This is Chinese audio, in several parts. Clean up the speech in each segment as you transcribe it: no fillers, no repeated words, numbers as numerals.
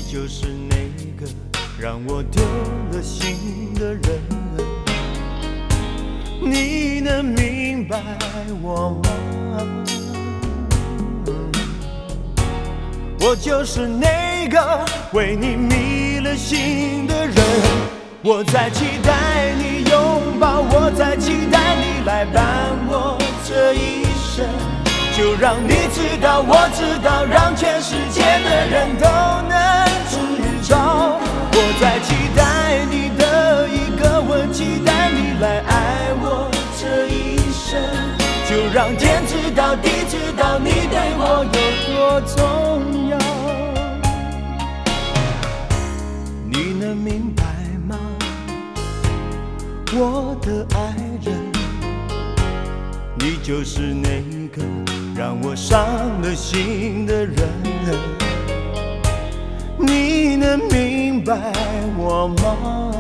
就是那个让我丢了心的人，你能明白我吗？我就是那个为你迷了心的人，我在期待你拥抱，我在期待你来伴我这一生。就让你知道，我知道，让全世界的人都能知道。我在期待你的一个吻，期待你来爱我这一生。就让天知道，地知道，你对我有多重要。你能明白吗，我的爱人？你就是那个让我伤了心的人，你能明白我吗？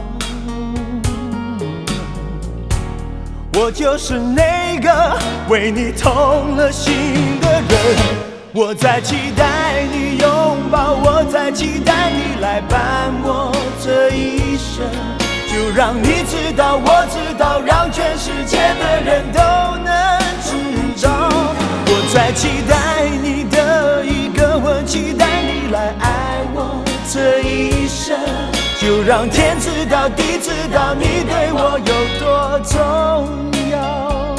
我就是那个为你痛了心的人，我在期待你拥抱，我在期待你来伴我这一生。就让你知道，我知道，让全世界的人都能知道。我在期待你的一个吻，期待你来爱我这一生。就让天知道，地知道，你对我有多重要。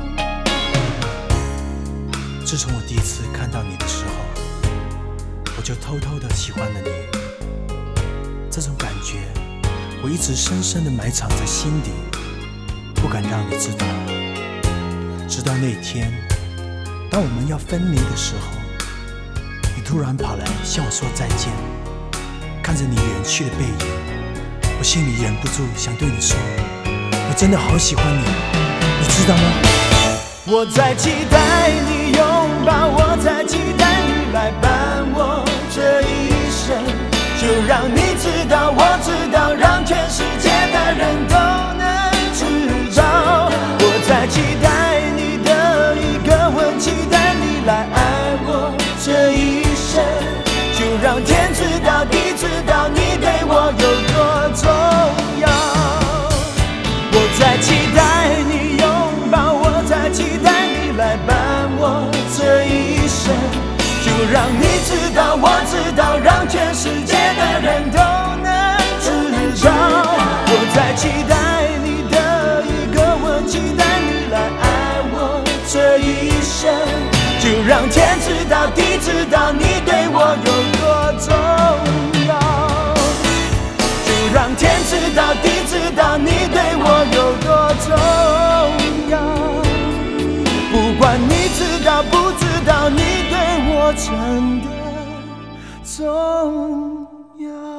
自从我第一次看到你的时候，我就偷偷的喜欢了你。这种感觉我一直深深地埋藏在心底，不敢让你知道。直到那天，当我们要分离的时候，你突然跑来向我说再见。看着你远去的背影，我心里忍不住想对你说，我真的好喜欢你，你知道吗？ 我在期待你拥抱，我在期待你来伴我这一生。就让你知道，我知道，让全世界的人都能知道。我在期待你的一个吻，期待你来爱我这一生。就让天知道，地知道，你对我有多重要。我在期待你拥抱，我在期待你来伴我这一生。就让你知道，我知道，让全世界的人都能知道。我在期待你的一个吻，期待你来爱我这一生。就让天知道，地知道，你对我有多重要。就让天知道，地知道，你对我有多重要。不管你知道不知道，你对我真的重要。